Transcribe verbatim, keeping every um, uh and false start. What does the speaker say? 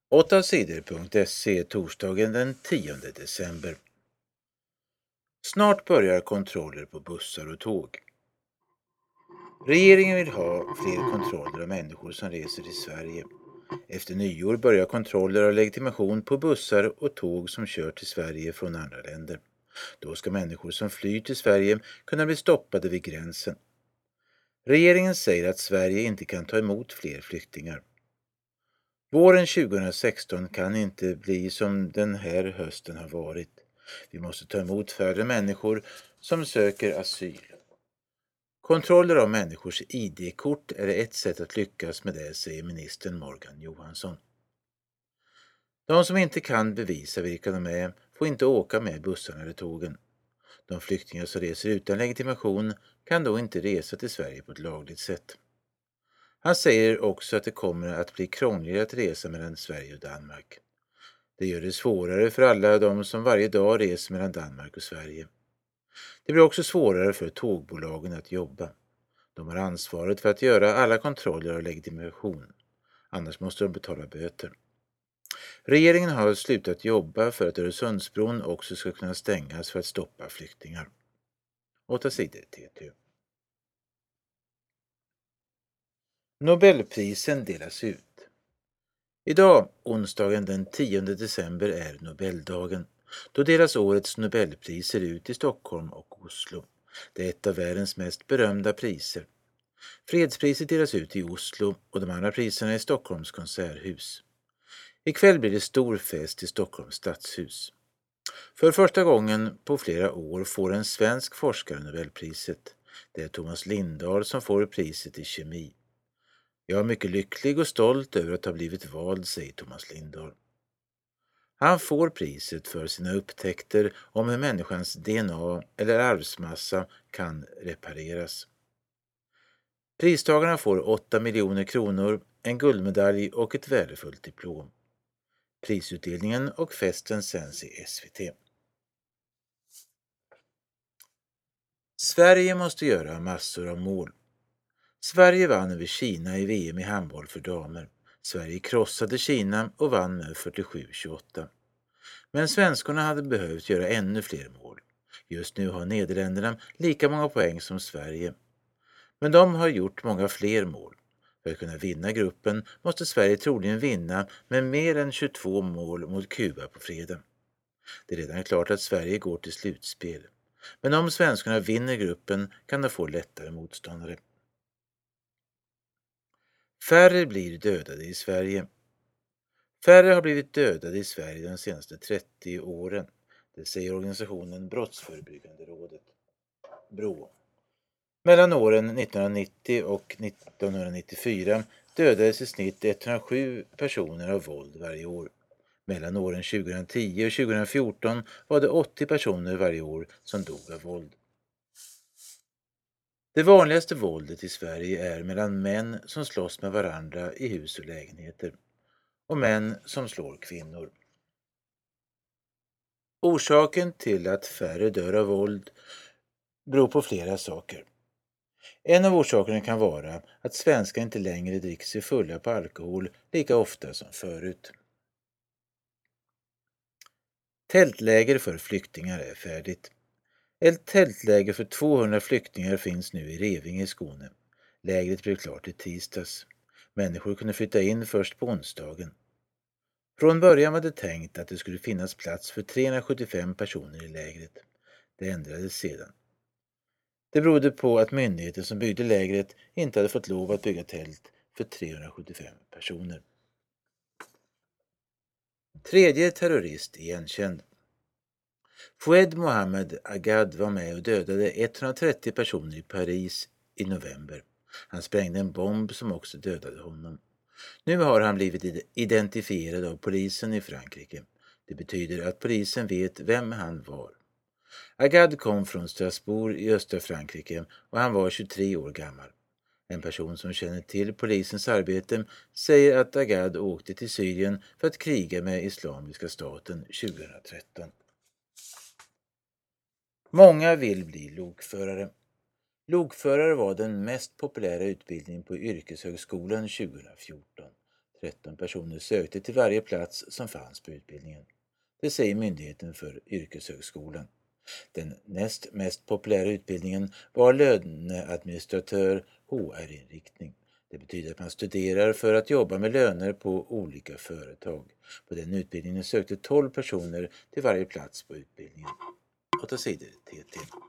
åtta sidor punkt se torsdagen den tionde december. Snart börjar kontroller på bussar och tåg. Regeringen vill ha fler kontroller av människor som reser till Sverige. Efter nyår börjar kontroller av legitimation på bussar och tåg som kör till Sverige från andra länder. Då ska människor som flyr till Sverige kunna bli stoppade vid gränsen. Regeringen säger att Sverige inte kan ta emot fler flyktingar. Våren tjugohundrasexton kan inte bli som den här hösten har varit. Vi måste ta emot färre människor som söker asyl. Kontroller av människors I D-kort är ett sätt att lyckas med det, säger ministern Morgan Johansson. De som inte kan bevisa vilka de är får inte åka med bussarna eller tågen. De flyktingar som reser utan legitimation kan då inte resa till Sverige på ett lagligt sätt. Han säger också att det kommer att bli krångligare att resa mellan Sverige och Danmark. Det gör det svårare för alla de som varje dag reser mellan Danmark och Sverige. Det blir också svårare för tågbolagen att jobba. De har ansvaret för att göra alla kontroller av legitimation. Annars måste de betala böter. Regeringen har slutat jobba för att Öresundsbron också ska kunna stängas för att stoppa flyktingar. åtta sidor T T. Nobelprisen delas ut. Idag, onsdagen den tionde december, är Nobeldagen. Då delas årets Nobelpriser ut i Stockholm och Oslo. Det är ett av världens mest berömda priser. Fredspriset delas ut i Oslo och de andra priserna är i Stockholms konserthus. Ikväll blir det stor fest i Stockholms stadshus. För första gången på flera år får en svensk forskare Nobelpriset. Det är Thomas Lindahl som får priset i kemi. Jag är mycket lycklig och stolt över att ha blivit vald, säger Thomas Lindahl. Han får priset för sina upptäckter om hur människans D N A eller arvsmassa kan repareras. Pristagarna får åtta miljoner kronor, en guldmedalj och ett värdefullt diplom. Prisutdelningen och festen sänds i S V T. Sverige måste göra massor av mål. Sverige vann över Kina i V M i handboll för damer. Sverige krossade Kina och vann med fyrtiosju tjugoåtta. Men svenskarna hade behövt göra ännu fler mål. Just nu har Nederländerna lika många poäng som Sverige. Men de har gjort många fler mål. För att kunna vinna gruppen måste Sverige troligen vinna med mer än tjugotvå mål mot Kuba på fredag. Det är redan klart att Sverige går till slutspel. Men om svenskarna vinner gruppen kan de få lättare motståndare. Färre blir dödade i Sverige. Färre har blivit dödade i Sverige de senaste trettio åren. Det säger organisationen Brottsförebyggande rådet, BRÅ. Mellan åren nittonhundranittio och nittonhundranittiofyra dödades i snitt etthundrasju personer av våld varje år. Mellan åren tjugohundratio och tjugohundrafjorton var det åttio personer varje år som dog av våld. Det vanligaste våldet i Sverige är mellan män som slåss med varandra i hus och lägenheter och män som slår kvinnor. Orsaken till att färre dör av våld beror på flera saker. En av orsakerna kan vara att svenskar inte längre dricker sig fulla på alkohol lika ofta som förut. Tältläger för flyktingar är färdigt. Ett tältläger för tvåhundra flyktingar finns nu i Revinge i Skåne. Lägret blev klart i tisdags. Människor kunde flytta in först på onsdagen. Från början var det tänkt att det skulle finnas plats för trehundrasjuttiofem personer i lägret. Det ändrades sedan. Det berodde på att myndigheten som byggde lägret inte hade fått lov att bygga tält för trehundrasjuttiofem personer. Tredje terrorist igenkänd. Fouad Mohammed Agad var med och dödade etthundratrettio personer i Paris i november. Han sprängde en bomb som också dödade honom. Nu har han blivit identifierad av polisen i Frankrike. Det betyder att polisen vet vem han var. Agad kom från Strasbourg i östra Frankrike och han var tjugotre år gammal. En person som känner till polisens arbete säger att Agad åkte till Syrien för att kriga med Islamiska staten tjugohundratretton. Många vill bli lokförare. Lokförare var den mest populära utbildningen på yrkeshögskolan tjugohundrafjorton. tretton personer sökte till varje plats som fanns på utbildningen. Det säger Myndigheten för yrkeshögskolan. Den näst mest populära utbildningen var löneadministratör H R-inriktning. Det betyder att man studerar för att jobba med löner på olika företag. På den utbildningen sökte tolv personer till varje plats på utbildningen. Och då säger det T T.